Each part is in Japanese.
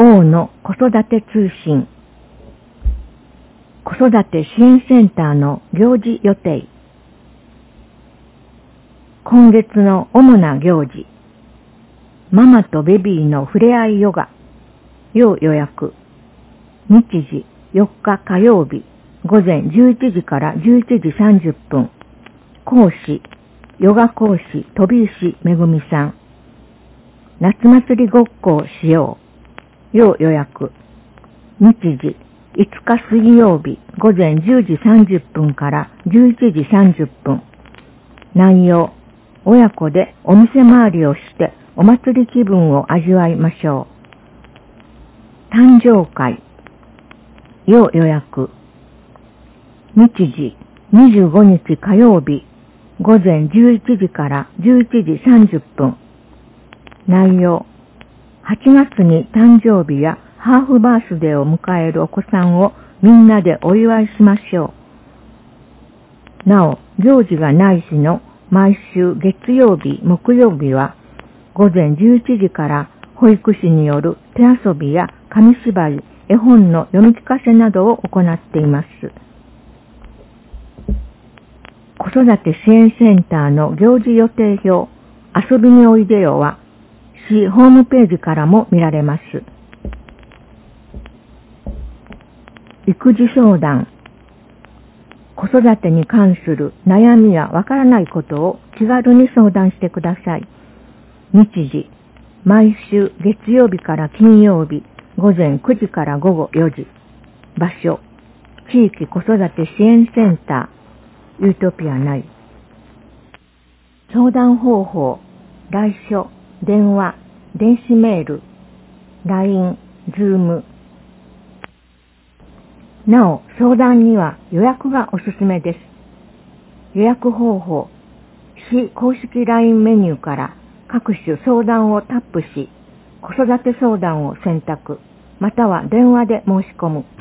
王の子育て通信。子育て支援センターの行事予定。今月の主な行事。ママとベビーのふれあいヨガ。要予約。日時4日火曜日午前11時から11時30分。講師、ヨガ講師飛石めぐみさん。夏祭りごっこをしよう。要予約。日時5日水曜日午前10時30分から11時30分。内容、親子でお店回りをしてお祭り気分を味わいましょう。誕生会。要予約。日時25日火曜日午前11時から11時30分。内容、8月に誕生日やハーフバースデーを迎えるお子さんをみんなでお祝いしましょう。なお、行事がない日の毎週月曜日、木曜日は午前11時から保育士による手遊びや紙芝居、絵本の読み聞かせなどを行っています。子育て支援センターの行事予定表、遊びにおいでよは市ホームページからも見られます。育児相談。子育てに関する悩みやわからないことを気軽に相談してください。日時、毎週月曜日から金曜日、午前9時から午後4時。場所、地域子育て支援センター、ユートピア内。相談方法、来所、電話、電子メール、LINE、Zoom。なお、相談には予約がおすすめです。予約方法、市公式 LINE メニューから各種相談をタップし、子育て相談を選択、または電話で申し込む。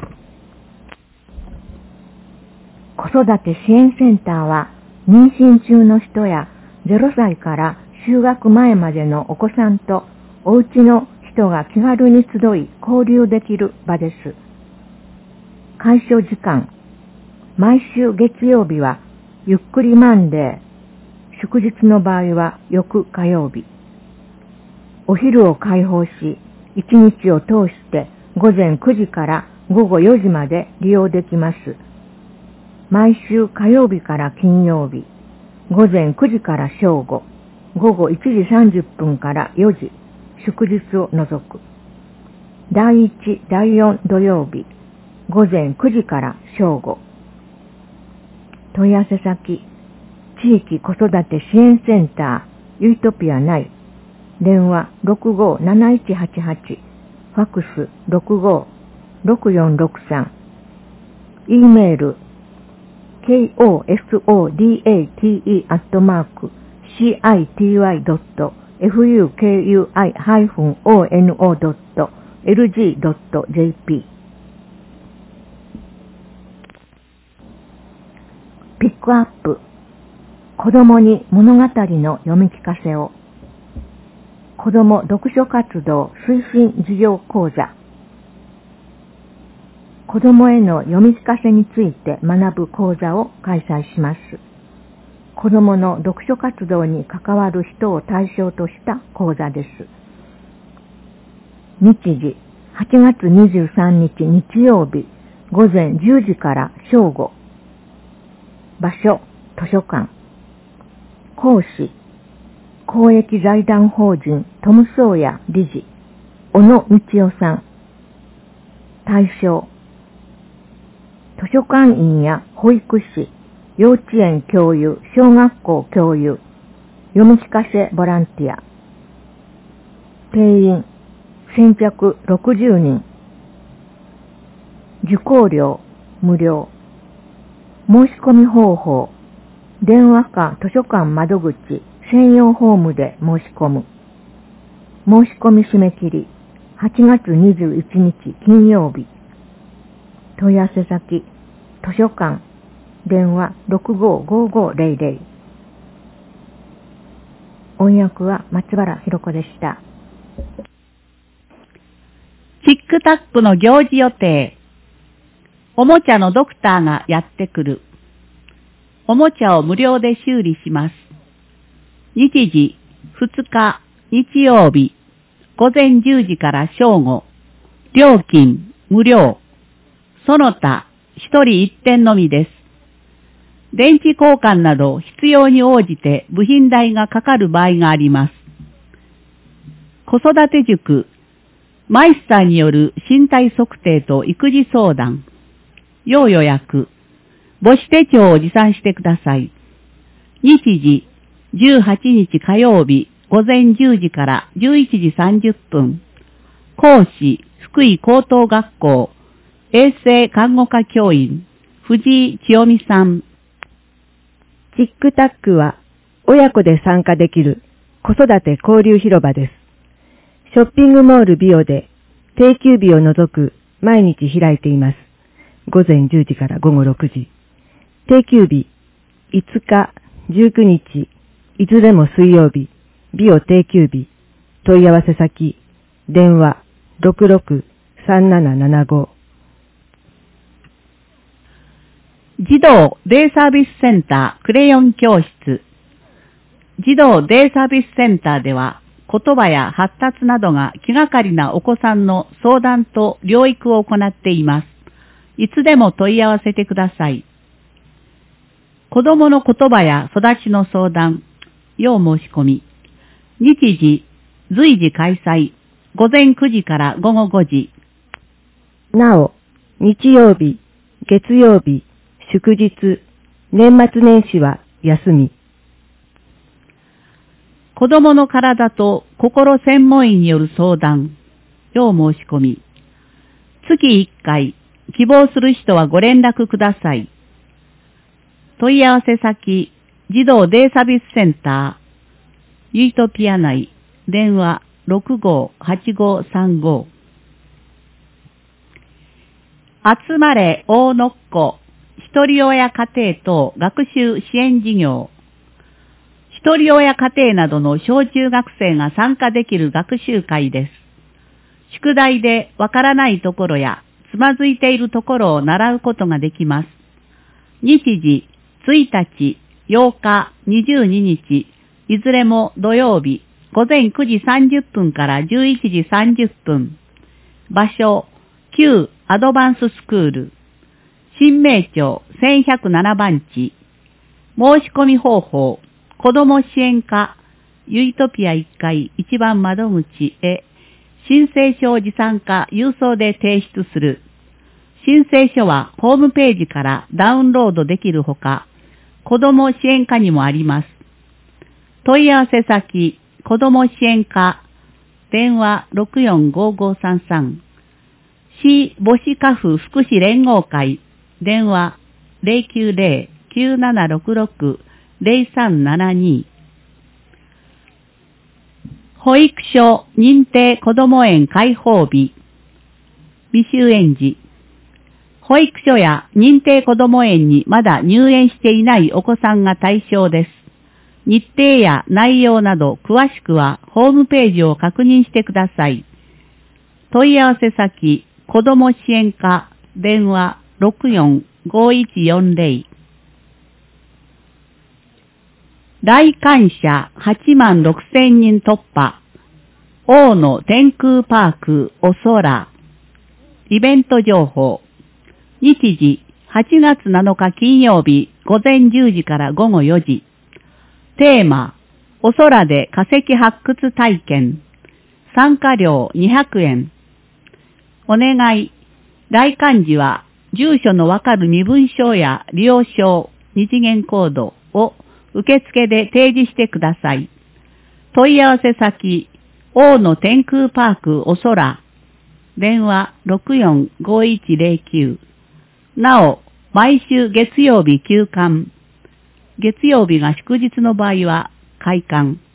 子育て支援センターは、妊娠中の人や0歳から就学前までのお子さんとお家の人が気軽に集い交流できる場です。開所時間、毎週月曜日はゆっくりマンデー、祝日の場合は翌火曜日。お昼を開放し、一日を通して午前9時から午後4時まで利用できます。毎週火曜日から金曜日、午前9時から正午、午後1時30分から4時、祝日を除く。第1、第4土曜日、午前9時から正午。問い合わせ先、地域子育て支援センター、ユートピア内、電話657188、ファクス656463、E メール、kosodate@citi-fukui-ono.lg.jp。ピックアップ。子供に物語の読み聞かせを。子供読書活動推進事業講座。子供への読み聞かせについて学ぶ講座を開催します。子供の読書活動に関わる人を対象とした講座です。日時、8月23日日曜日、午前10時から正午。場所、図書館。講師、公益財団法人トムソーヤ理事、小野道夫さん。対象、図書館員や保育士、幼稚園教諭、小学校教諭、読み聞かせボランティア。定員、先着60人。受講料、無料。申し込み方法、電話か図書館窓口専用ホームで申し込む。申し込み締め切り、8月21日金曜日。問い合わせ先、図書館、電話655500。音訳は松原ひろ子でした。 チックタックの行事予定。おもちゃのドクターがやってくる。おもちゃを無料で修理します。日時、2日、日曜日、午前10時から正午。料金、無料。その他、1人1点のみです。電池交換など必要に応じて部品代がかかる場合があります。子育て塾、マイスターによる身体測定と育児相談、要予約、母子手帳を持参してください。日時、18日火曜日午前10時から11時30分。講師、福井高等学校、衛生看護科教員、藤井千代美さん。 チックタックは親子で参加できる子育て交流広場です。ショッピングモールビオで定休日を除く毎日開いています。午前10時から午後6時。定休日、5日、19日、いずれも水曜日、ビオ定休日、問い合わせ先、電話 66-3775。 児童デイサービスセンタークレヨン教室。児童デイサービスセンターでは、言葉や発達などが気がかりなお子さんの相談と療育を行っています。いつでも問い合わせてください。子供の言葉や育ちの相談、要申し込み。日時、随時開催。午前9時から午後5時。 なお、日曜日、月曜日、祝日、年末年始は休み。 子供の体と心専門医による相談、要申し込み。月1回、希望する人はご連絡ください。問い合わせ先、児童デイサービスセンター、ユイトピア内、電話658535。集まれ大のっこ、一人親家庭等学習支援事業。一人親家庭などの小中学生が参加できる学習会です。宿題でわからないところやつまずいているところを習うことができます。日時、1日、8日、22日、いずれも土曜日、午前9時30分から11時30分。場所、旧アドバンススクール。新名町1107番地。申し込み方法、子ども支援課、ユイトピア1階1番窓口へ、申請書を持参か郵送で提出する。申請書はホームページからダウンロードできるほか、子ども支援課にもあります。問い合わせ先、子ども支援課、電話645533。市母子家父福祉連合会、電話090-9766-0372。保育所認定こども園開放日。未就園児。保育所や認定こども園にまだ入園していないお子さんが対象です。日程や内容など詳しくはホームページを確認してください。問い合わせ先、子ども支援課、電話645140。来館者8万6千人突破。大野天空パークお空。イベント情報。日時8月7日金曜日午前10時から午後4時。テーマ、お空で化石発掘体験。参加料200円。お願い。来館時は住所のわかる身分証や利用証、二次元コードを受付で提示してください。問い合わせ先、大野天空パークお空。電話645109。なお、毎週月曜日休館。月曜日が祝日の場合は開館。